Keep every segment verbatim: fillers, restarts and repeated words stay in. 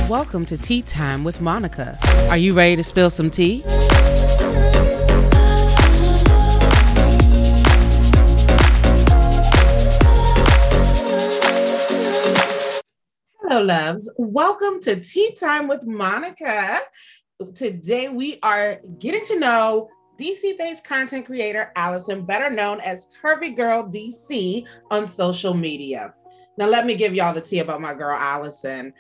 Welcome to Tea Time with Monica. Are you ready to spill some tea? Hello, loves. Welcome to Tea Time with Monica. Today we are getting to know D C-based content creator Allison, better known as Curvy Girl D C on social media. Now, let me give y'all the tea about my girl Allison.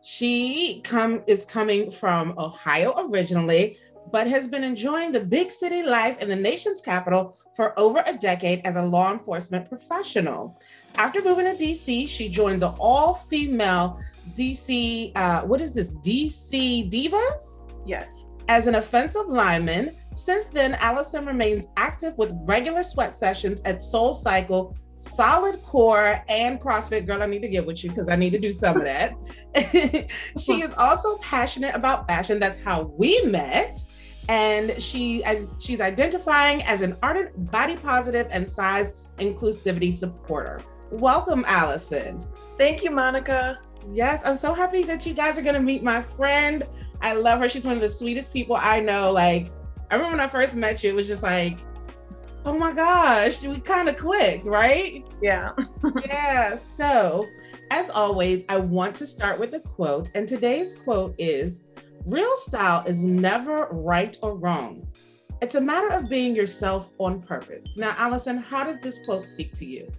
She come is coming from Ohio originally, but has been enjoying the big city life in the nation's capital for over a decade as a law enforcement professional. After moving to D C, she joined the all-female D C, uh, what is this, D C Divas? Yes. As an offensive lineman. Since then, Allison remains active with regular sweat sessions at Soul Cycle, Solid Core, and CrossFit. Girl, I need to get with you because I need to do some of that. She is also passionate about fashion. That's how we met. And she as she's identifying as an ardent body positive and size inclusivity supporter. Welcome, Allison. Thank you, Monica. Yes, I'm so happy that you guys are going to meet my friend. I love her. She's one of the sweetest people I know. Like, I remember when I first met you, it was just like, oh my gosh, we kind of clicked, right? Yeah. Yeah. So, as always, I want to start with a quote. And today's quote is, real style is never right or wrong. It's a matter of being yourself on purpose. Now, Allison, how does this quote speak to you?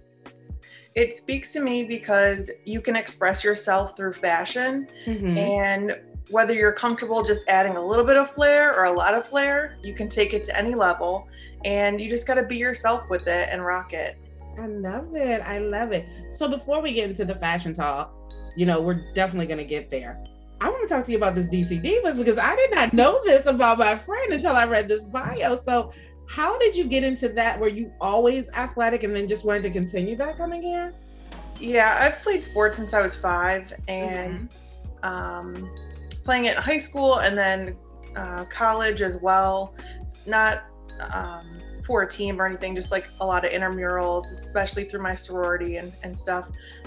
It speaks to me because you can express yourself through fashion, mm-hmm. and whether you're comfortable just adding a little bit of flair or a lot of flair, you can take it to any level, and you just got to be yourself with it and rock it. I love it. I love it. So before we get into the fashion talk, you know, we're definitely going to get there. I want to talk to you about this D C Divas because I did not know this about my friend until I read this bio. So how did you get into that? Were you always athletic and then just wanted to continue that coming here? Yeah, I've played sports since I was five, and mm-hmm. um, playing it in high school and then uh, college as well. Not um, for a team or anything, just like a lot of intramurals, especially through my sorority and, and stuff.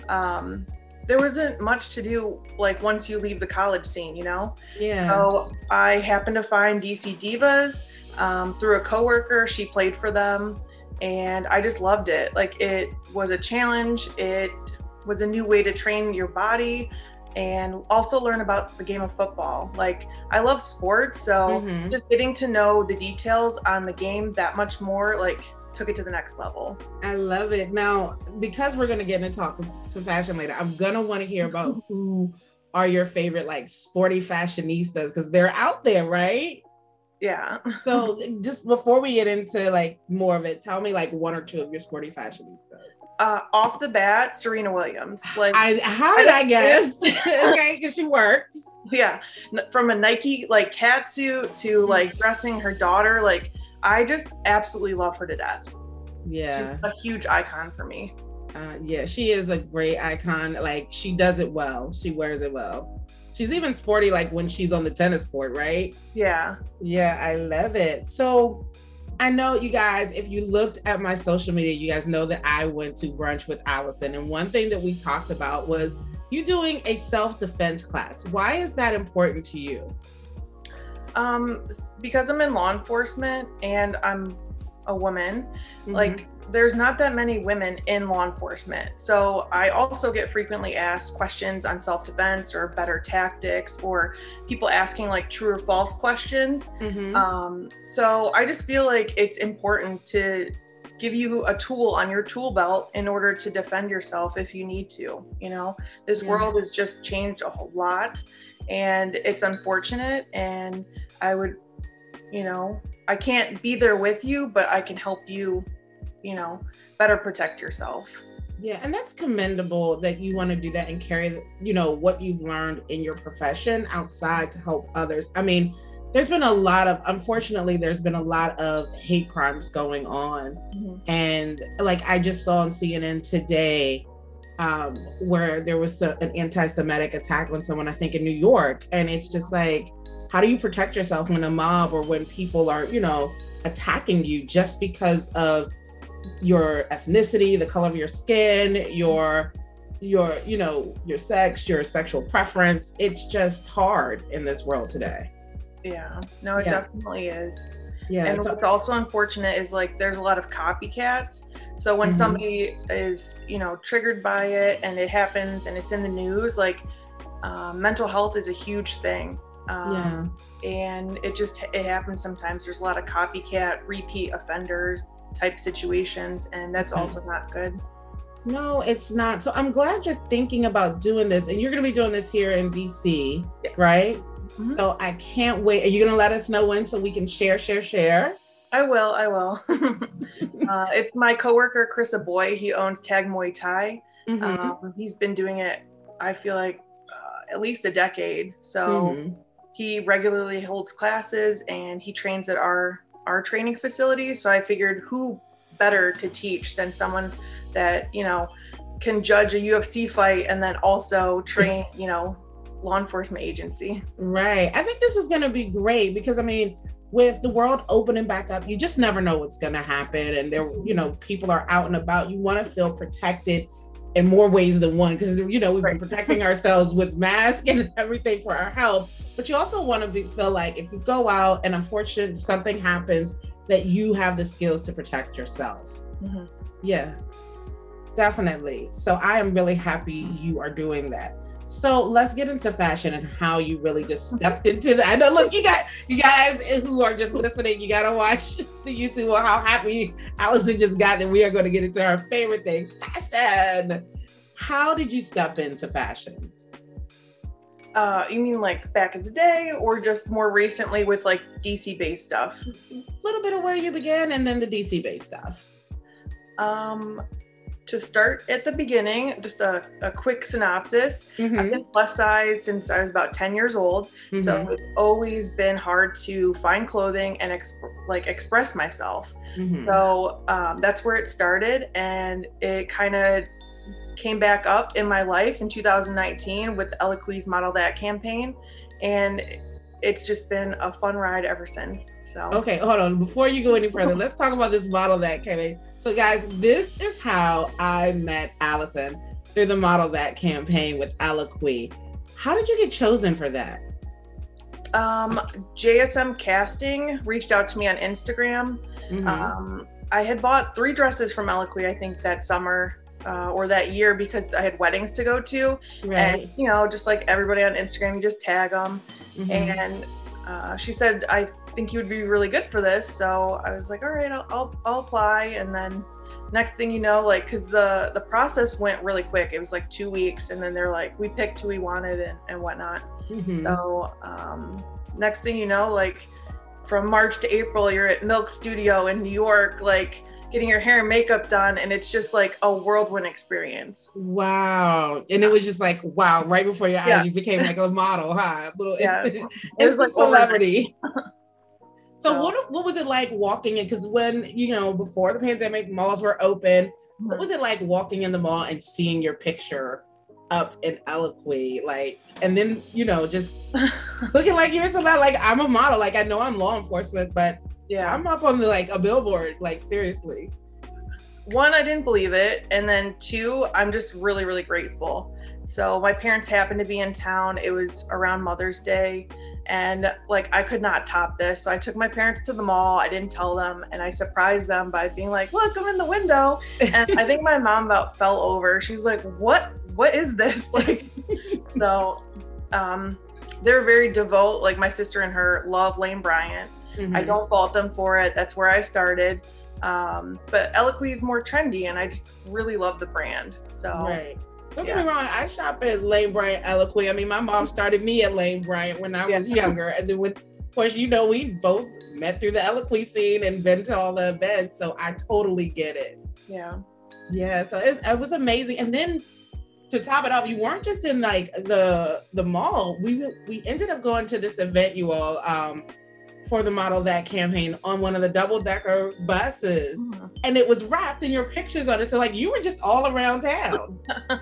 Um, there wasn't much to do like once you leave the college scene, you know? Yeah. So I happened to find D C Divas um, through a coworker. She played for them, and I just loved it. Like, it was a challenge. It was a new way to train your body and also learn about the game of football. Like, I love sports, so mm-hmm. just getting to know the details on the game that much more, like, took it to the next level. I love it. Now, because we're going to get into talk to fashion later, I'm going to want to hear about who are your favorite, like, sporty fashionistas, because they're out there, right? Yeah. So just before we get into like more of it, tell me like one or two of your sporty fashionistas. Uh, off the bat, Serena Williams. Like, I, how did I, I guess? Okay, because she works. Yeah, from a Nike like catsuit to like dressing her daughter, like I just absolutely love her to death. Yeah, she's a huge icon for me. Uh, yeah, she is a great icon. Like, she does it well. She wears it well. She's even sporty like when she's on the tennis court, right? Yeah. Yeah, I love it. So I know you guys, if you looked at my social media, you guys know that I went to brunch with Allison. And one thing that we talked about was you doing a self-defense class. Why is that important to you? Um, because I'm in law enforcement and I'm a woman, mm-hmm. like there's not that many women in law enforcement. So I also get frequently asked questions on self-defense or better tactics, or people asking like true or false questions. Mm-hmm. Um, so I just feel like it's important to give you a tool on your tool belt in order to defend yourself if you need to. You know, this yeah. world has just changed a whole lot, and it's unfortunate. And I would, you know, I can't be there with you, but I can help you, you know, better protect yourself. Yeah, and that's commendable that you want to do that and carry, you know, what you've learned in your profession outside to help others. I mean, there's been a lot of, unfortunately, there's been a lot of hate crimes going on. Mm-hmm. And like I just saw on C N N today, um, where there was a, an anti-Semitic attack on someone, I think in New York. And it's just like, how do you protect yourself when a mob or when people are, you know, attacking you just because of your ethnicity, the color of your skin, your your, you know, your sex, your sexual preference. It's just hard in this world today. Yeah, no, it Yeah. definitely is. Yeah. And So, what's also unfortunate is like there's a lot of copycats. So when Mhm. somebody is, you know, triggered by it and it happens and it's in the news, like uh, mental health is a huge thing. Um, And it just, it happens sometimes. There's a lot of copycat, repeat offenders type situations, and that's Okay. also not good. No, it's not. So I'm glad you're thinking about doing this, and you're going to be doing this here in D C, Yeah. right? Mhm. So I can't wait. Are you going to let us know when so we can share, share, share? I will, I will. uh, it's my coworker, Chris Aboy. He owns Tag Muay Thai. Mhm. Um, he's been doing it, I feel like, uh, at least a decade. So Mhm. he regularly holds classes and he trains at our our training facility. So I figured who better to teach than someone that, you know, can judge a U F C fight and then also train, you know, law enforcement agency. Right. I think this is going to be great because, I mean, with the world opening back up, you just never know what's going to happen. And there, you know, people are out and about. You want to feel protected in more ways than one because, you know, we've been Right. protecting ourselves with masks and everything for our health. But you also want to be, feel like if you go out and unfortunately something happens, that you have the skills to protect yourself. Mhm. Yeah, definitely. So I am really happy you are doing that. So let's get into fashion and how you really just stepped into that. I know, look, you got you guys who are just listening, you gotta watch the YouTube on how happy Allison just got that we are going to get into our favorite thing, fashion. How did you step into fashion? Uh, you mean like back in the day or just more recently with like D C based stuff? A little bit of where you began and then the D C based stuff. Um, to start at the beginning, just a, a quick synopsis. Mhm. I've been plus size since I was about ten years old. So Mhm. it's always been hard to find clothing and exp- like express myself. Mhm. So um, that's where it started. And it kind of came back up in my life in two thousand nineteen with the Eloquise Model That campaign. And it's just been a fun ride ever since. So Okay, hold on. Before you go any further, let's talk about this model that came in. So, guys, this is how I met Allison through the Model That campaign with Eloquise. How did you get chosen for that? Um, J S M Casting reached out to me on Instagram. Mhm. Um, I had bought three dresses from Eloquise, I think that summer uh, or that year because I had weddings to go to. Right. And, you know, just like everybody on Instagram, you just tag them. Mhm. And uh, she said, I think you would be really good for this. So I was like, all right, I'll, I'll, I'll apply. And then next thing you know, like, cause the, the process went really quick. It was like two weeks. And then they're like, we picked who we wanted and, and whatnot. Mhm. So um, next thing you know, like from March to April, you're at Milk Studio in New York, like getting your hair and makeup done. And it's just like a whirlwind experience. Wow. And it was just like, wow, right before your eyes, Yeah. you became like a model, huh? A little Yeah. instant, It was instant like overnight. celebrity. So, So- what what was it like walking in? Because when, you know, before the pandemic, malls were open. What was it like walking in the mall and seeing your picture up in Eloquise? Like, and then, you know, just looking like you're somebody, like, I'm a model. Like, I know I'm law enforcement, but Yeah. I'm up on the, like, a billboard. Like, seriously. One, I didn't believe it. And then two, I'm just really, really grateful. So my parents happened to be in town. It was around Mother's Day. And like, I could not top this. So I took my parents to the mall. I didn't tell them. And I surprised them by being like, look, I'm in the window. And I think my mom about fell over. She's like, what, what is this? Like, so um, they're very devout. Like my sister and her love Lane Bryant. Mhm. I don't fault them for it. That's where I started. Um, but Eloquise is more trendy and I just really love the brand. So Right. Don't yeah. get me wrong, I shop at Lane Bryant Eloquise. I mean, my mom started me at Lane Bryant when I Yeah. was younger. And then, with, of course, you know, we both met through the Eloquise scene and been to all the events. So I totally get it. Yeah. Yeah. So it's, it was amazing. And then to top it off, you weren't just in like the the mall. We we ended up going to this event, you all, um, for the Model That campaign on one of the double decker buses. Mhm. And it was wrapped in your pictures on it. So like you were just all around town.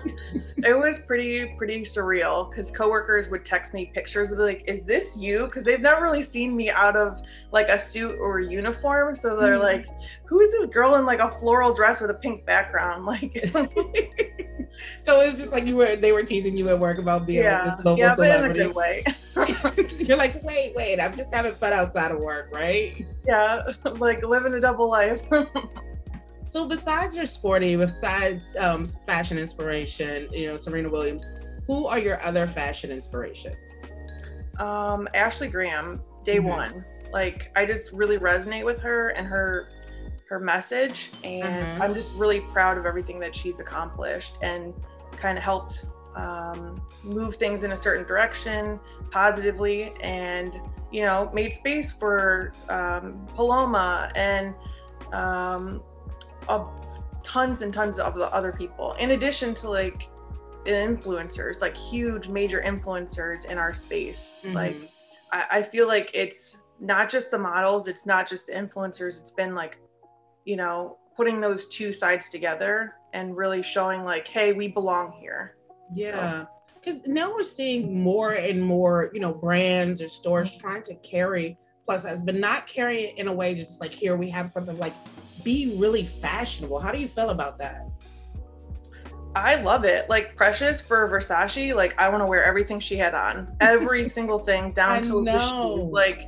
It was pretty, pretty surreal because coworkers would text me pictures and be like, is this you? Because they've never really seen me out of like a suit or a uniform. So they're Mhm. like, who is this girl in like a floral dress with a pink background? Like, So it's just like you were, they were teasing you at work about being yeah. like this local yeah, celebrity. But in a good way. You're like, wait, wait, I'm just having fun outside of work, right? Yeah, like living a double life. So besides your sporty, besides um, fashion inspiration, you know, Serena Williams, who are your other fashion inspirations? Um, Ashley Graham, day mm-hmm. one. Like, I just really resonate with her and her her message, and mm-hmm. I'm just really proud of everything that she's accomplished and kind of helped um, move things in a certain direction positively, and you know, made space for um, Paloma and um, uh, tons and tons of the other people, in addition to like influencers, like huge major influencers in our space. Mm-hmm. Like I, I feel like it's not just the models, it's not just the influencers, it's been like, you know, putting those two sides together and really showing like, hey, we belong here. Yeah. Because so. Now we're seeing more and more, you know, brands or stores mm-hmm. trying to carry plus size, but not carry it in a way just like, here we have something like, be really fashionable. How do you feel about that? I love it. Like Precious for Versace, like I want to wear everything she had on, every single thing down to the shoes. Like,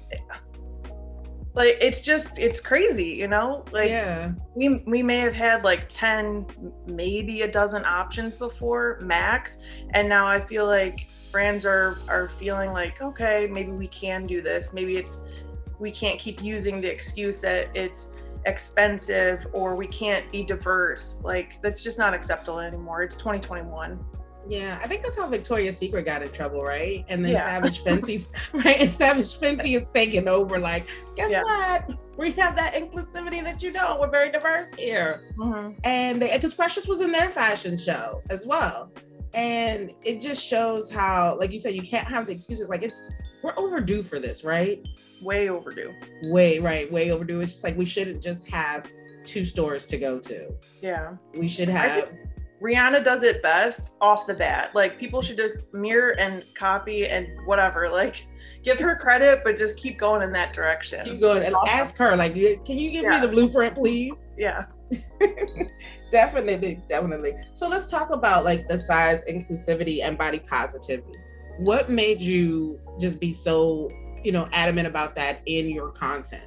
like it's just, it's crazy, you know? Like yeah. we we may have had like ten, maybe a dozen options before max, and now I feel like brands are are feeling like, okay, maybe we can do this. Maybe it's, we can't keep using the excuse that it's expensive or we can't be diverse. Like that's just not acceptable anymore. It's twenty twenty-one. Yeah, I think that's how Victoria's Secret got in trouble, right? And then yeah. Savage Fenty's right, and Savage Fenty is taking over. Like, guess yeah. what? We have that inclusivity that you know. We're very diverse here, mm-hmm. and because Precious was in their fashion show as well, and it just shows how, like you said, you can't have the excuses. Like it's we're overdue for this, right? Way overdue. Way, right, way overdue. It's just like we shouldn't just have two stores to go to. Yeah. We should have. Rihanna does it best off the bat. Like people should just mirror and copy and whatever. Like give her credit, but just keep going in that direction. Keep going and awesome. Ask her, like, can you give yeah. me the blueprint, please? Yeah. Definitely, definitely. So let's talk about like the size inclusivity and body positivity. What made you just be so, you know, adamant about that in your content?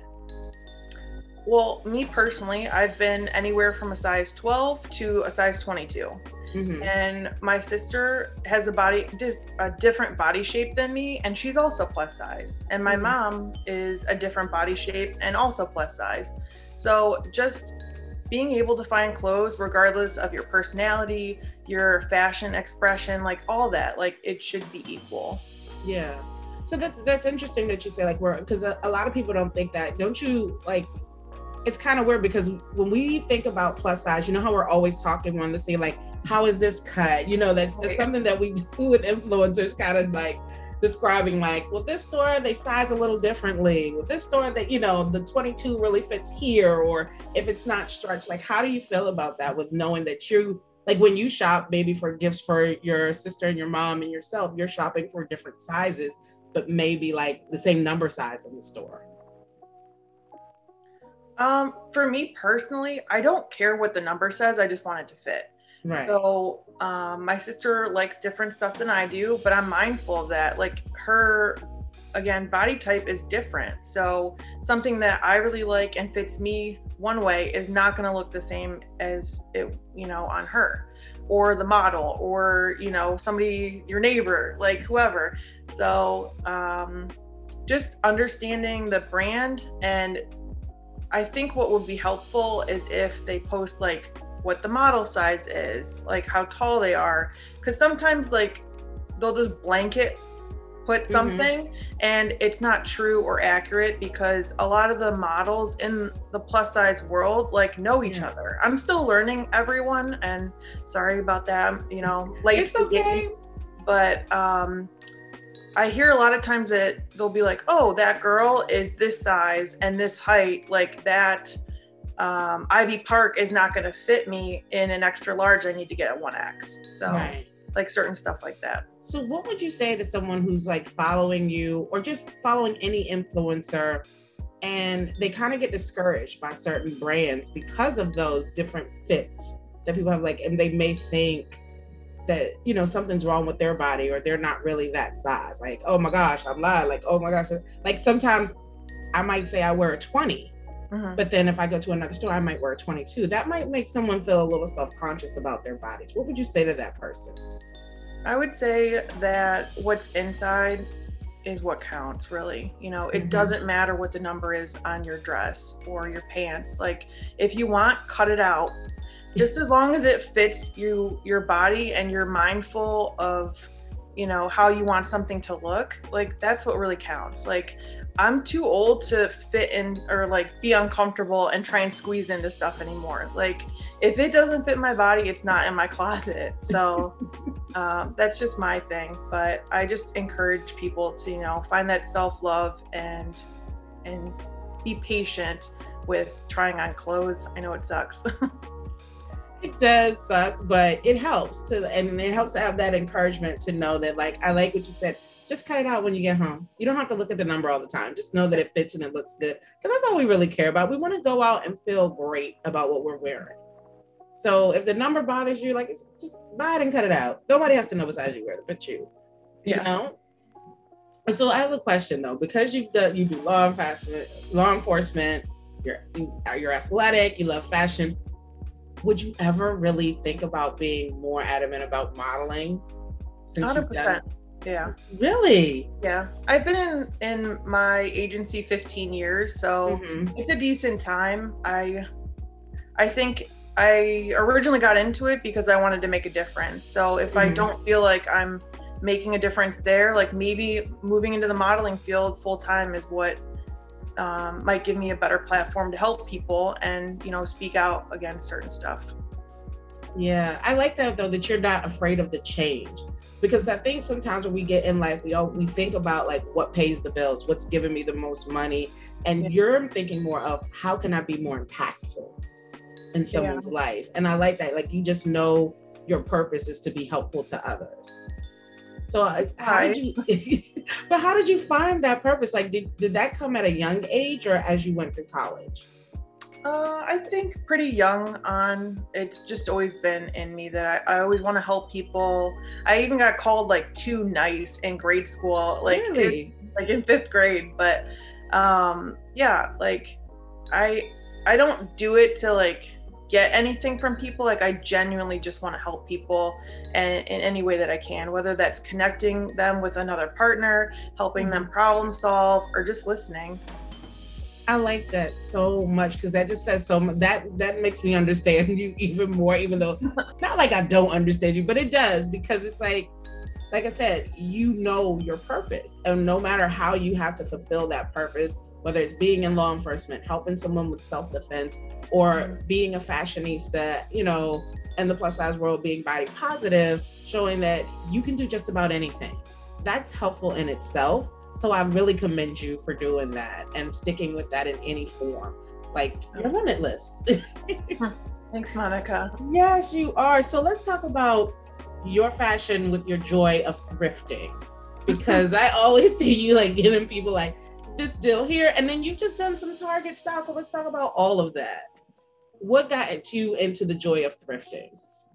Well, me personally, I've been anywhere from a size twelve to a size twenty-two. Mm-hmm. And my sister has a body, a different body shape than me, and she's also plus size. And my mm-hmm. mom is a different body shape and also plus size. So just being able to find clothes regardless of your personality, your fashion expression, like all that, like it should be equal. Yeah. So that's that's interesting that you say like we're, because a, a lot of people don't think that. Don't you like? It's kind of weird because when we think about plus size, you know how we're always talking one to say like, how is this cut? You know, that's, that's something that we do with influencers, kind of like describing like, well, this store, they size a little differently. With this store that, you know, the twenty-two really fits here, or if it's not stretched, like, how do you feel about that with knowing that you, like when you shop maybe for gifts for your sister and your mom and yourself, you're shopping for different sizes, but maybe like the same number size in the store? Um, for me personally, I don't care what the number says. I just want it to fit. Right. So um, my sister likes different stuff than I do, but I'm mindful of that. Like her, again, body type is different. So something that I really like and fits me one way is not going to look the same as it, you know, on her or the model or, you know, somebody, your neighbor, like whoever. So um, just understanding the brand, and I think what would be helpful is if they post like what the model size is, like how tall they are. Cause sometimes like they'll just blanket put something mm-hmm. and it's not true or accurate, because a lot of the models in the plus size world like know each yeah. other. I'm still learning everyone, and sorry about that, you know, late. It's okay. But um, I hear a lot of times that they'll be like, oh, that girl is this size and this height, like that um, Ivy Park is not going to fit me in an extra large. I need to get a one X. So right. like certain stuff like that. So what would you say to someone who's like following you or just following any influencer, and they kind of get discouraged by certain brands because of those different fits that people have, like, and they may think that, you know, something's wrong with their body or they're not really that size. Like, oh my gosh, I'm lying. Like, oh my gosh. Like sometimes I might say I wear a twenty, mm-hmm. but then if I go to another store, I might wear a twenty-two. That might make someone feel a little self-conscious about their bodies. What would you say to that person? I would say that what's inside is what counts, really. You know, it mm-hmm. doesn't matter what the number is on your dress or your pants. Like, if you want, cut it out. Just as long as it fits you, your body, and you're mindful of, you know, how you want something to look, like that's what really counts. Like, I'm too old to fit in or like be uncomfortable and try and squeeze into stuff anymore. Like, if it doesn't fit my body, it's not in my closet. So um, that's just my thing. But I just encourage people to, you know, find that self-love and and be patient with trying on clothes. I know it sucks. It does suck, but it helps to, and it helps to have that encouragement to know that, like, I like what you said, just cut it out when you get home. You don't have to look at the number all the time. Just know that it fits and it looks good. Because that's all we really care about. We want to go out and feel great about what we're wearing. So if the number bothers you, like, it's just buy it and cut it out. Nobody has to know what size you wear, but you, you yeah. know? So I have a question though, because you've done, you do law enforcement, law enforcement, you're, you're athletic, you love fashion. Would you ever really think about being more adamant about modeling since one hundred percent. You've done? Yeah. Really? Yeah. I've been in, in my agency fifteen years, so mm-hmm. it's a decent time. I I think I originally got into it because I wanted to make a difference. So if mm-hmm. I don't feel like I'm making a difference there, like maybe moving into the modeling field full time is what Um, might give me a better platform to help people and, you know, speak out against certain stuff. Yeah, I like that though, that you're not afraid of the change, because I think sometimes when we get in life, we all, we think about like what pays the bills, what's giving me the most money, and yeah. you're thinking more of how can I be more impactful in someone's yeah. life. And I like that, like you just know your purpose is to be helpful to others. So uh, how did you, but how did you find that purpose? Like, did, did that come at a young age or as you went to college? Uh, I think pretty young on. It's just always been in me that I, I always want to help people. I even got called like too nice in grade school, like, really? in, like in fifth grade. But um, yeah, like I, I don't do it to like get anything from people. Like, I genuinely just want to help people and in any way that I can, whether that's connecting them with another partner, helping mm-hmm. them problem solve, or just listening. I like that so much, because that just says so much. That that makes me understand you even more, even though not like I don't understand you, but it does, because it's like, like I said, you know your purpose, and no matter how you have to fulfill that purpose, whether it's being in law enforcement, helping someone with self-defense, or being a fashionista, you know, in the plus size world, being body positive, showing that you can do just about anything. That's helpful in itself. So I really commend you for doing that and sticking with that in any form. Like, you're limitless. Thanks, Monica. Yes, you are. So let's talk about your fashion with your joy of thrifting, because I always see you like giving people like this deal here, and then you've just done some Target style. So let's talk about all of that. What got you into the joy of thrifting?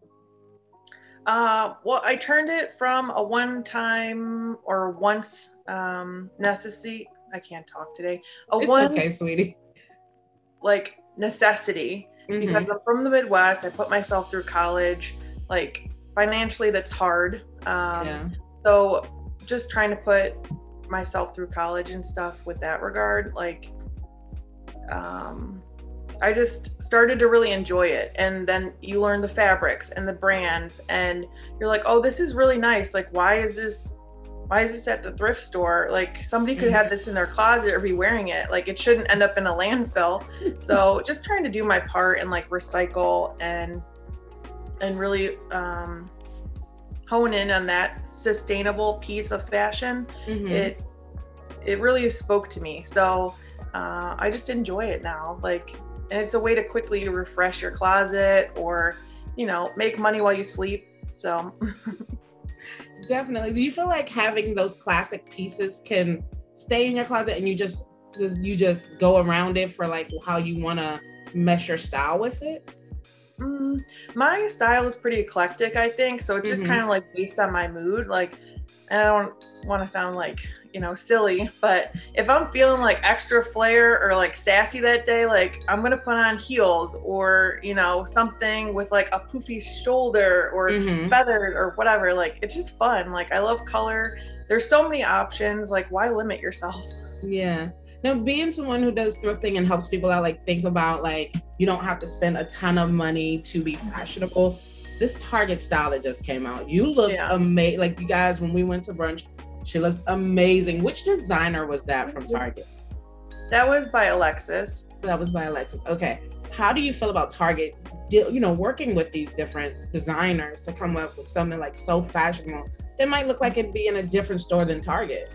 Uh, well, I turned it from a one-time or once um, necessity. I can't talk today. A it's one, okay, sweetie. Like necessity, mm-hmm. because I'm from the Midwest. I put myself through college. Like financially, that's hard. Um, yeah. So just trying to put myself through college and stuff with that regard, like, um, I just started to really enjoy it. And then you learn the fabrics and the brands, and you're like, oh, this is really nice. Like, why is this, why is this at the thrift store? Like, somebody could have this in their closet or be wearing it. Like, it shouldn't end up in a landfill. So just trying to do my part and like recycle and, and really, um, hone in on that sustainable piece of fashion. Mm-hmm. It, it really spoke to me. So, uh, I just enjoy it now. Like, and it's a way to quickly refresh your closet or, you know, make money while you sleep. So definitely. Do you feel like having those classic pieces can stay in your closet and you just, just you just go around it for like how you want to mesh your style with it? Mm, my style is pretty eclectic, I think. So it's just Mm-hmm. kind of like based on my mood. Like, and I don't want to sound like, you know, silly, but if I'm feeling like extra flair or like sassy that day, like I'm going to put on heels or, you know, something with like a poofy shoulder or Mm-hmm. feathers or whatever. Like, it's just fun. Like, I love color. There's so many options. Like, why limit yourself? Yeah. Now, being someone who does thrifting and helps people out, like think about like you don't have to spend a ton of money to be fashionable. This Target style that just came out, you looked Yeah. amazing. Like you guys, when we went to brunch, she looked amazing. Which designer was that from Target? That was by Alexis. That was by Alexis. Okay. How do you feel about Target, you know, working with these different designers to come up with something like so fashionable that might look like it'd be in a different store than Target?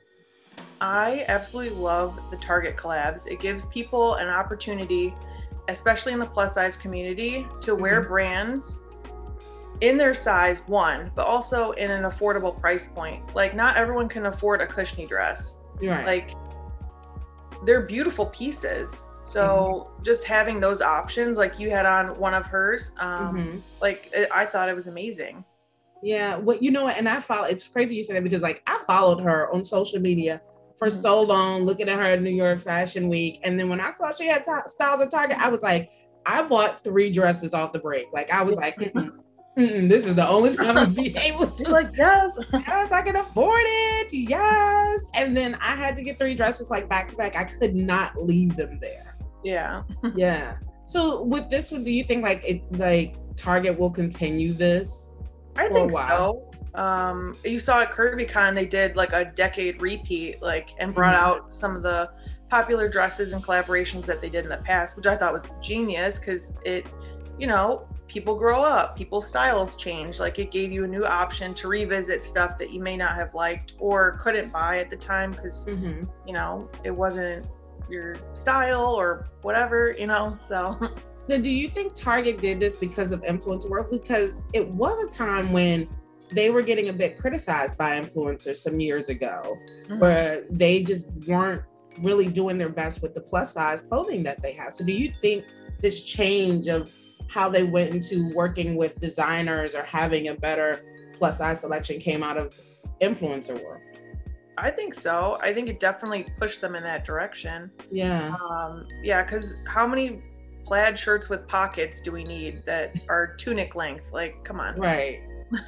I absolutely love the Target collabs. It gives people an opportunity, especially in the plus size community, to wear Mhm. brands in their size, one, but also in an affordable price point. Like, not everyone can afford a cushiony dress. You're right. Like, they're beautiful pieces. So just having those options, like you had on one of hers, um, Mhm. like it, I thought it was amazing. Yeah, well, you know what? And I follow. It's crazy you say that because like I followed her on social media for Mhm. so long, looking at her at New York Fashion Week, and then when I saw she had t- styles at Target, I was like, I bought three dresses off the break. Like I was like, mm-mm, mm-mm, this is the only time to be able You're to. like, yes. Yes, I can afford it. Yes, and then I had to get three dresses like back to back. I could not leave them there. Yeah. Yeah. So with this one, do you think like it like Target will continue this? I For a think while. so. Um, you saw at KirbyCon, they did like a decade repeat, like, and brought Mhm. out some of the popular dresses and collaborations that they did in the past, which I thought was genius because it, you know, people grow up, people's styles change. Like, it gave you a new option to revisit stuff that you may not have liked or couldn't buy at the time because, Mhm. you know, it wasn't your style or whatever, you know, so. Now, do you think Target did this because of influencer work? Because it was a time when they were getting a bit criticized by influencers some years ago, Mhm. where they just weren't really doing their best with the plus size clothing that they had. So, do you think this change of how they went into working with designers or having a better plus size selection came out of influencer work? I think so. I think it definitely pushed them in that direction. Yeah. Um, yeah, because how many plaid shirts with pockets do we need that are tunic length? Like, come on. Right.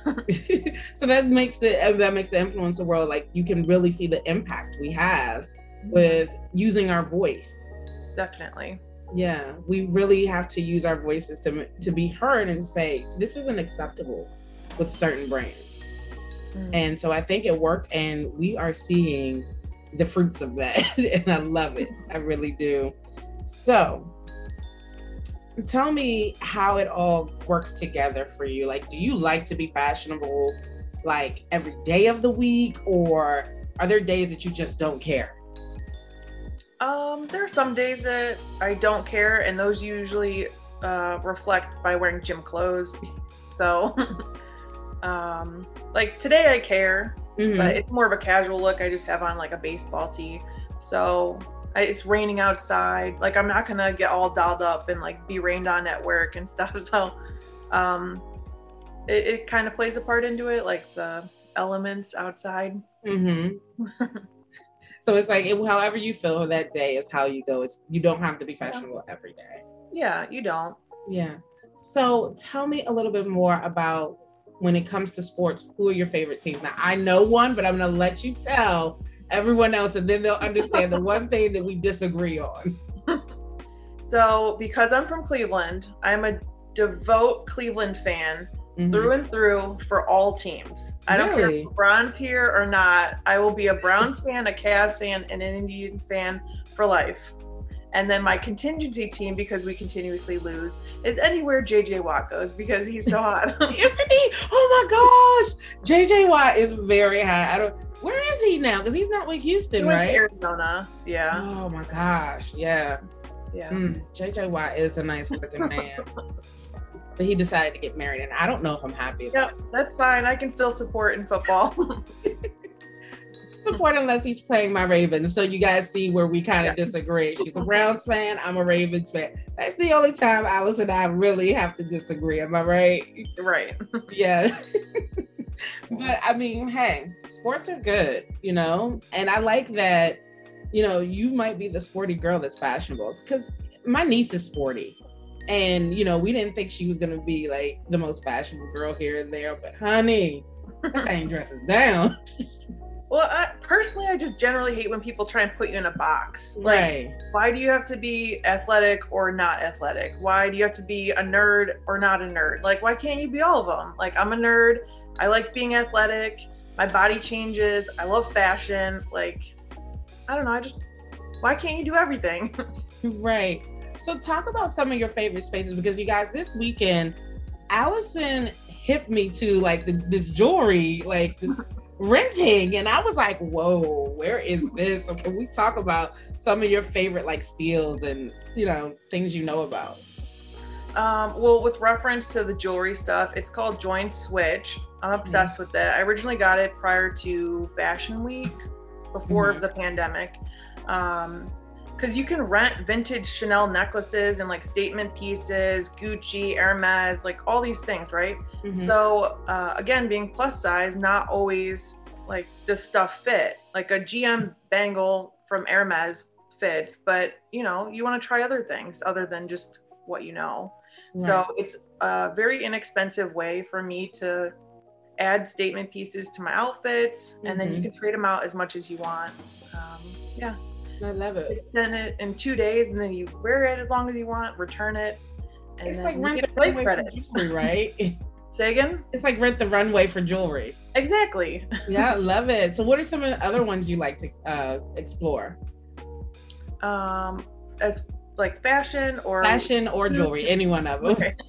So that makes the that makes the influencer world like you can really see the impact we have with using our voice. Definitely. Yeah, we really have to use our voices to to be heard and say this isn't acceptable with certain brands. Mm. And so I think it worked, and we are seeing the fruits of that, and I love it. I really do. So tell me how it all works together for you. Like, do you like to be fashionable like every day of the week, or are there days that you just don't care? Um, there are some days that I don't care, and those usually uh, reflect by wearing gym clothes. So, um, like today I care, Mhm. but it's more of a casual look. I just have on like a baseball tee. So I, it's raining outside. Like, I'm not gonna get all dolled up and like be rained on at work and stuff. So um, it, it kind of plays a part into it, like the elements outside. Mhm. So it's like it, however you feel that day is how you go. It's you don't have to be fashionable every day. Yeah, you don't. Yeah. So tell me a little bit more about when it comes to sports, who are your favorite teams? Now I know one, but I'm gonna let you tell everyone else, and then they'll understand the one thing that we disagree on. So, because I'm from Cleveland, I'm a devout Cleveland fan Mhm. through and through for all teams. I don't care Really? if LeBron's here or not. I will be a Browns fan, a Cavs fan, and an Indians fan for life. And then my contingency team, because we continuously lose, is anywhere J J Watt goes because he's so hot. Isn't he? Oh my gosh. J J Watt is very high. I don't where is he now? Because he's not with Houston, He went to right? Arizona. Yeah. Oh my gosh. Yeah. Yeah. Mm, J J Watt is a nice looking man. But he decided to get married, and I don't know if I'm happy about Yep, that's fine. I can still support in football. it. support unless he's playing my Ravens. So you guys see where we kind of yeah. disagree. She's a Browns fan. I'm a Ravens fan. That's the only time Alice and I really have to disagree. Am I right? Right. Yeah. But I mean, hey, sports are good, you know? And I like that, you know, you might be the sporty girl that's fashionable, because my niece is sporty. And, you know, we didn't think she was going to be like the most fashionable girl here and there, but honey, that thing dresses down. Well, I, personally, I just generally hate when people try and put you in a box. Like, right. Why do you have to be athletic or not athletic? Why do you have to be a nerd or not a nerd? Like, why can't you be all of them? Like, I'm a nerd. I like being athletic. My body changes. I love fashion. Like, I don't know. I just, why can't you do everything? Right. So talk about some of your favorite spaces, because you guys, this weekend, Allison hit me to like the, this jewelry, like this renting. And I was like, whoa, where is this? So can we talk about some of your favorite like steals and, you know, things you know about? Um, well, with reference to the jewelry stuff, it's called Join Switch. I'm obsessed mm-hmm. with it. I originally got it prior to Fashion Week, before mm-hmm. the pandemic. Um, Because you can rent vintage Chanel necklaces and like statement pieces, Gucci, Hermes, like all these things, right? Mm-hmm. So uh, again, being plus size, not always like does stuff fit. Like a G M bangle from Hermes fits, but you know, you want to try other things other than just what you know. Right. So it's a very inexpensive way for me to add statement pieces to my outfits, and mm-hmm. then you can trade them out as much as you want. Um, yeah. I love it. Send it in two days, and then you wear it as long as you want, return it. And it's then like rent the runway for jewelry, right? Say again? It's like rent the runway for jewelry. Exactly. Yeah, I love it. So what are some of the other ones you like to uh, explore? Um, as like fashion or fashion or jewelry, any one of them. Okay.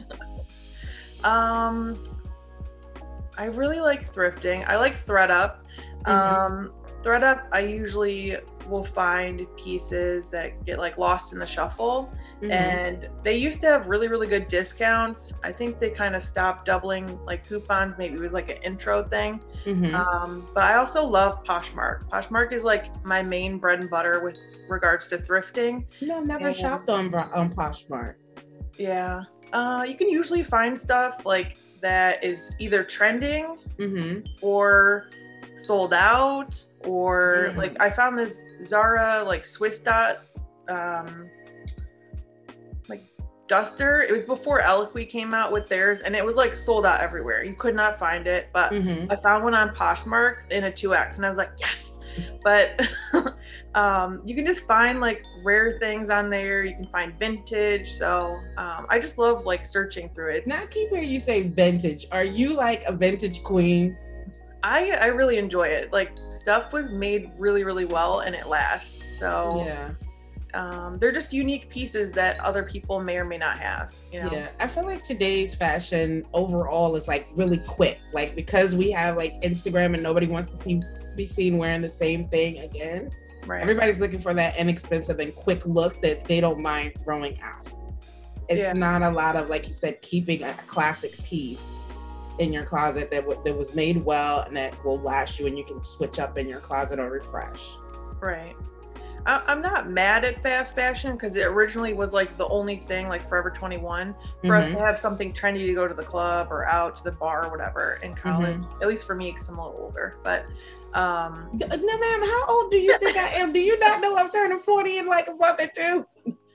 um, I really like thrifting. I like ThredUp. Mm-hmm. Um, ThredUp, I usually will find pieces that get like lost in the shuffle, mm-hmm. and they used to have really really good discounts. I think they kind of stopped doubling like coupons. Maybe it was like an intro thing. Mm-hmm. Um, but I also love Poshmark. Poshmark is like my main bread and butter with regards to thrifting. No, I've never and, shopped on on Poshmark. Yeah, uh, you can usually find stuff like that is either trending mm-hmm. or sold out, or mm. like I found this Zara like Swiss dot um like duster. It was before Eloquii came out with theirs, and it was like sold out everywhere. You could not find it, but mm-hmm. I found one on Poshmark in a two X, and I was like, yes. But um you can just find like rare things on there. You can find vintage. So um I just love like searching through it. Now I keep hearing you say vintage. Are you like a vintage queen? I, I really enjoy it. Like stuff was made really, really well, and it lasts. So yeah, um, they're just unique pieces that other people may or may not have. You know? Yeah, I feel like today's fashion overall is like really quick. Like because we have like Instagram and nobody wants to see be seen wearing the same thing again. Right. Everybody's looking for that inexpensive and quick look that they don't mind throwing out. It's yeah. not a lot of, like you said, keeping a classic piece in your closet that w- that was made well and that will last you, and you can switch up in your closet or refresh. Right. I- I'm not mad at fast fashion, because it originally was like the only thing, like Forever twenty-one, for mm-hmm. us to have something trendy to go to the club or out to the bar or whatever in college. Mm-hmm. At least for me, because I'm a little older. But um no, ma'am, how old do you think I am? Do you not know I'm turning forty in like a month or two?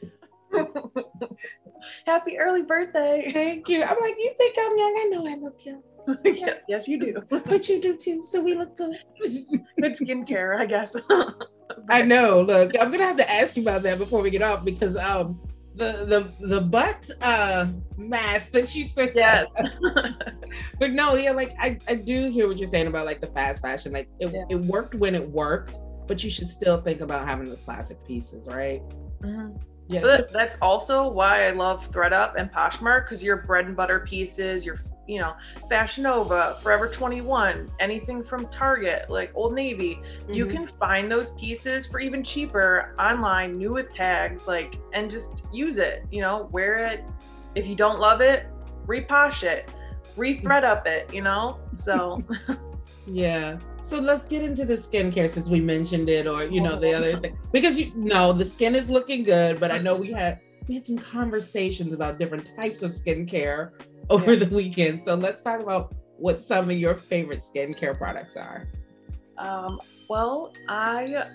Happy early birthday. Thank you. I'm like, you think I'm young? I know I look young. Yes, yes, yes you do. But you do too, so we look good. Good skincare, I guess. I know. Look, I'm gonna have to ask you about that before we get off, because um the the the butt uh mask that you said. Yes. But no, yeah, like I, I do hear what you're saying about like the fast fashion. Like it, yeah. it worked when it worked, but you should still think about having those classic pieces, right? Mm-hmm. Yes. But that's also why I love ThredUp and Poshmark, because your bread and butter pieces, your, you know, Fashion Nova, Forever twenty-one, anything from Target, like Old Navy, mm-hmm. you can find those pieces for even cheaper online, new with tags, like, and just use it, you know, wear it. If you don't love it, reposh it, re-thread up it, you know, so. Yeah. So let's get into the skincare since we mentioned it, or you know, the other thing. Because you know the skin is looking good, but I know we had we had some conversations about different types of skincare over yeah. the weekend. So let's talk about what some of your favorite skincare products are. Um, well, I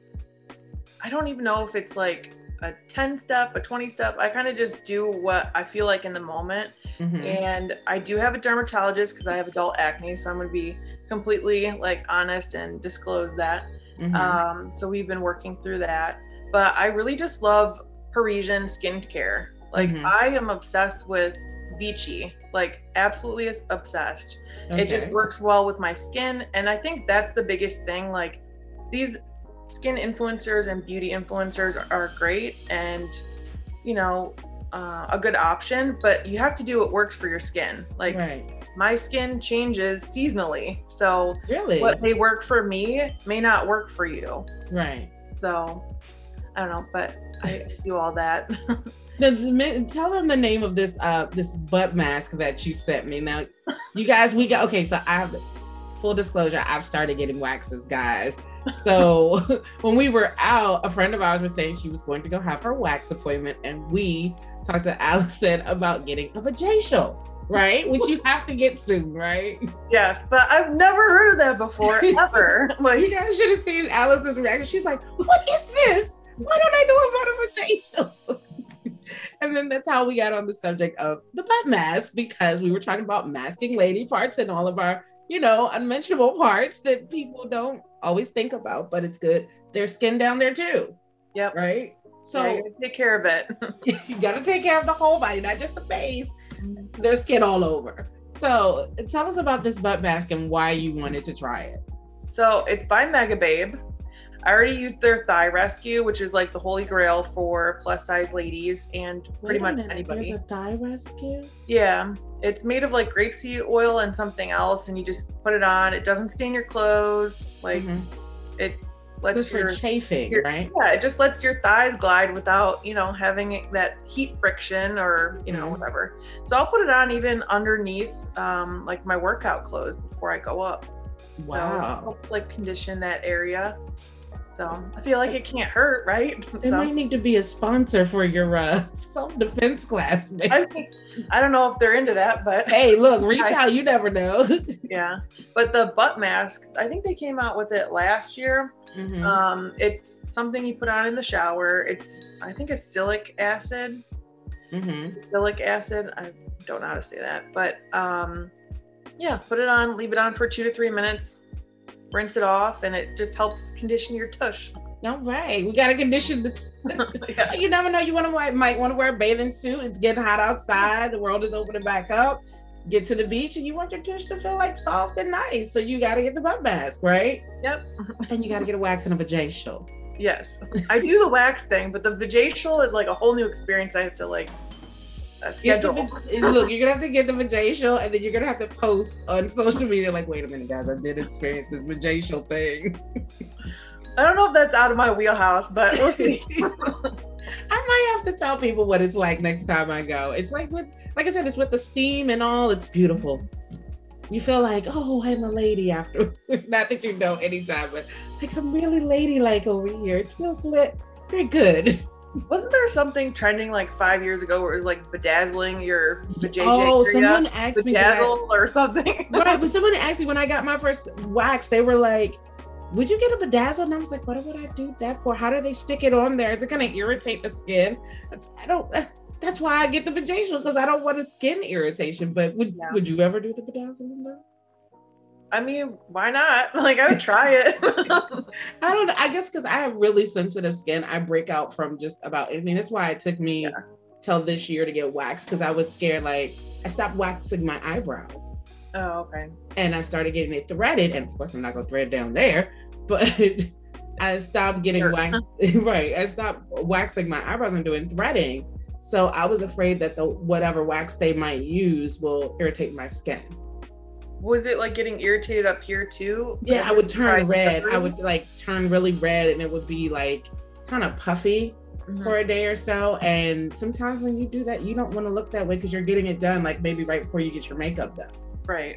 I don't even know if it's like a ten step, a twenty step. I kind of just do what I feel like in the moment. Mm-hmm. And I do have a dermatologist because I have adult acne. So I'm going to be completely like honest and disclose that. Mm-hmm. Um, so we've been working through that, but I really just love Parisian skincare. Like mm-hmm. I am obsessed with Vichy, like absolutely obsessed. Okay. It just works well with my skin. And I think that's the biggest thing. Like these skin influencers and beauty influencers are, are great and, you know, uh, a good option, but you have to do what works for your skin. Like right. my skin changes seasonally. So really what may work for me may not work for you. Right. So I don't know, but I do all that. Now, tell them the name of this uh this butt mask that you sent me. Now, you guys, we got okay. So I have full disclosure. I've started getting waxes, guys. So when we were out, a friend of ours was saying she was going to go have her wax appointment, and we talked to Allison about getting a vajacial, right? Which you have to get soon, right? Yes, but I've never heard of that before, ever. Like you guys should have seen Allison's reaction. She's like, "What is this? Why don't I know about a vajacial?" And then that's how we got on the subject of the butt mask, because we were talking about masking lady parts and all of our, you know, unmentionable parts that people don't always think about, but it's good. There's skin down there too. Yep. Right? So yeah, you gotta take care of it. You gotta take care of the whole body, not just the face. There's skin all over. So tell us about this butt mask and why you wanted to try it. So it's by Megababe. I already used their Thigh Rescue, which is like the holy grail for plus size ladies and pretty much minute, anybody. There's a Thigh Rescue? Yeah. It's made of like grapeseed oil and something else, and you just put it on. It doesn't stain your clothes. Like mm-hmm. it lets so your chafing, your, right? Yeah, it just lets your thighs glide without, you know, having that heat friction or, you know, mm-hmm. whatever. So I'll put it on even underneath um, like my workout clothes before I go up. Wow. So it helps like condition that area. So I feel like it can't hurt, right? It so. might need to be a sponsor for your uh, self-defense class. I, I don't know if they're into that, but hey, look, reach I, out. You never know. Yeah, but the butt mask, I think they came out with it last year. Mm-hmm. Um, it's something you put on in the shower. It's, I think it's silic acid. Mm-hmm. Silic acid. I don't know how to say that, but um, yeah, put it on, leave it on for two to three minutes. Rinse it off, and it just helps condition your tush. All right, we gotta condition the. T- yeah. You never know. You want to might want to wear a bathing suit. It's getting hot outside. The world is opening back up. Get to the beach, and you want your tush to feel like soft and nice. So you gotta get the butt mask, right? Yep. And you gotta get a wax and a vajacial. Yes, I do the wax thing, but the vajacial is like a whole new experience. I have to like. A schedule. Look, you're gonna have to get the vajacial, and then you're gonna have to post on social media like, wait a minute, guys, I did experience this vajacial thing. I don't know if that's out of my wheelhouse, but we'll see. I might have to tell people what it's like next time I go. It's like with, like I said, it's with the steam and all. It's beautiful. You feel like, oh, I'm a lady after. It's not that you know anytime, but like I'm really ladylike over here. It feels lit, very good. Wasn't there something trending like five years ago where it was like bedazzling your vajayjay? Oh, someone asked me bedazzle or something. Right, but someone asked me when I got my first wax, they were like, would you get a bedazzle? And I was like, what would I do that for? How do they stick it on there? Is it going to irritate the skin? I don't, that's why I get the vajacial, because I don't want a skin irritation. But would, yeah. would you ever do the bedazzling though? I mean, why not? Like, I would try it. I don't know. I guess because I have really sensitive skin. I break out from just about anything. That's why it took me yeah. till this year to get waxed, because I was scared. Like, I stopped waxing my eyebrows. Oh, okay. And I started getting it threaded. And of course, I'm not going to thread down there. But I stopped getting sure. waxed. Right. I stopped waxing my eyebrows and doing threading. So I was afraid that the whatever wax they might use will irritate my skin. Was it like getting irritated up here too? Yeah, I would turn red. I would like turn really red, and it would be like kind of puffy mm-hmm. for a day or so. And sometimes when you do that, you don't want to look that way because you're getting it done like maybe right before you get your makeup done. Right.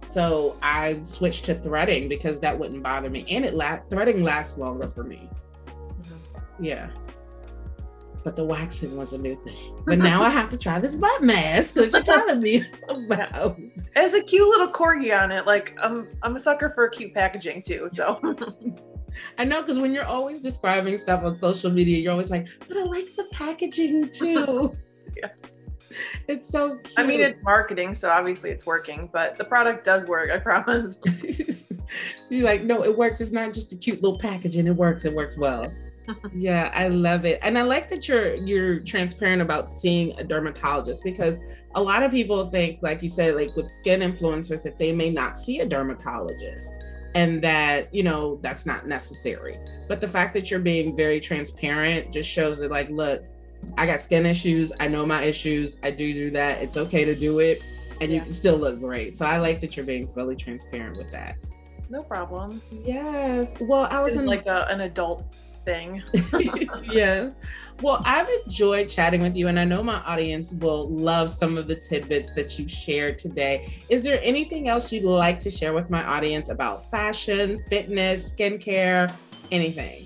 So I switched to threading because that wouldn't bother me. And it la- threading lasts longer for me. Mm-hmm. Yeah. But the waxing was a new thing. But now I have to try this butt mask that you're telling me about. It has a cute little corgi on it. Like, I'm I'm a sucker for cute packaging too, so. I know, because when you're always describing stuff on social media, you're always like, but I like the packaging too. Yeah. It's so cute. I mean, it's marketing, so obviously it's working, but the product does work, I promise. You're like, no, it works. It's not just a cute little packaging. It works. It works well. Yeah, I love it. And I like that you're you're transparent about seeing a dermatologist, because a lot of people think, like you said, like with skin influencers, that they may not see a dermatologist and that, you know, that's not necessary. But the fact that you're being very transparent just shows that, like, look, I got skin issues. I know my issues. I do do that. It's okay to do it. And yeah. You can still look great. So I like that you're being fully transparent with that. No problem. Yes. Well, Allison, it's like a, an adult thing. Yeah. Well, I've enjoyed chatting with you, and I know my audience will love some of the tidbits that you shared today. Is there anything else you'd like to share with my audience about fashion, fitness, skincare, anything?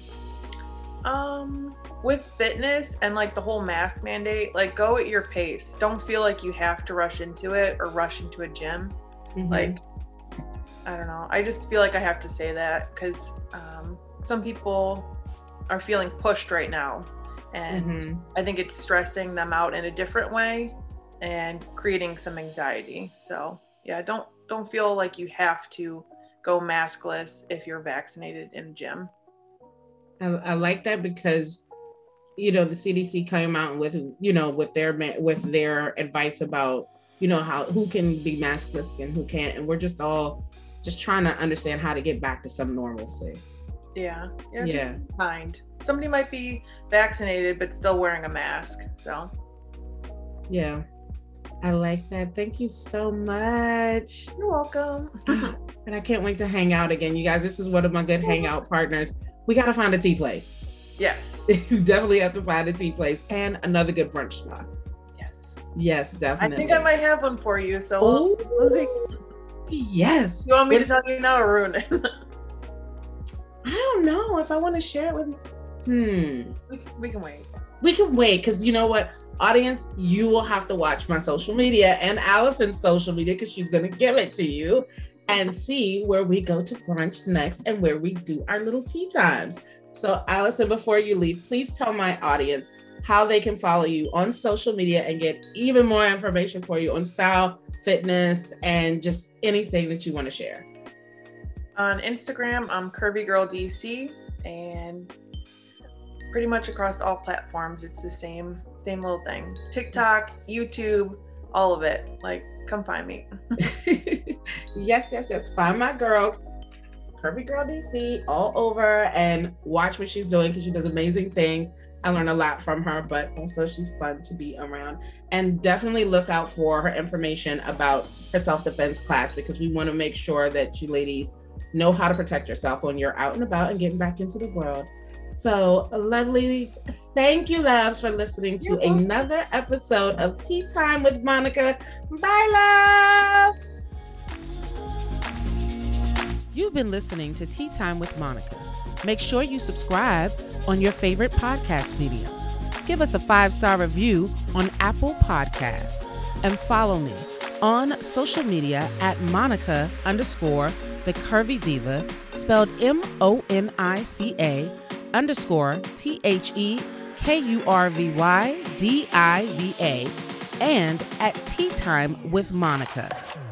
Um, with fitness and like the whole mask mandate, like go at your pace. Don't feel like you have to rush into it or rush into a gym. Mm-hmm. Like, I don't know. I just feel like I have to say that because um, some people are feeling pushed right now, and mm-hmm. I think it's stressing them out in a different way and creating some anxiety. So yeah, don't don't feel like you have to go maskless if you're vaccinated in a gym. I, I like that because, you know, the C D C came out with, you know, with their with their advice about, you know, how who can be maskless and who can't, and we're just all just trying to understand how to get back to some normalcy. Yeah, yeah, just yeah. Be kind. Somebody might be vaccinated but still wearing a mask. So yeah, I like that. Thank you so much. You're welcome. And I can't wait to hang out again, you guys. This is one of my good hangout partners. We gotta find a tea place. Yes. You definitely have to find a tea place and another good brunch spot. Yes. Yes, definitely. I think I might have one for you. So we'll, we'll see. Yes. You want me to tell you now or ruin it? I don't know if I want to share it with. Hmm. We, we can wait. We can wait because you know what, audience, you will have to watch my social media and Allison's social media because she's going to give it to you and see where we go to brunch next and where we do our little tea times. So Allison, before you leave, please tell my audience how they can follow you on social media and get even more information for you on style, fitness, and just anything that you want to share. On Instagram, I'm Curvy Girl D C, and pretty much across all platforms, it's the same same little thing. TikTok, YouTube, all of it. Like, come find me. Yes, yes, yes. Find my girl, Curvy Girl D C, all over, and watch what she's doing because she does amazing things. I learn a lot from her, but also she's fun to be around. And definitely look out for her information about her self-defense class because we want to make sure that you ladies know how to protect yourself when you're out and about and getting back into the world. So, lovelies, thank you, loves, for listening to You're another welcome. episode of Tea Time with Monica. Bye, loves. You've been listening to Tea Time with Monica. Make sure you subscribe on your favorite podcast medium. Give us a five-star review on Apple Podcasts and follow me on social media at Monica underscore the Curvy Diva, spelled M O N I C A underscore T H E K U R V Y D I V A, and at Tea Time with Monica.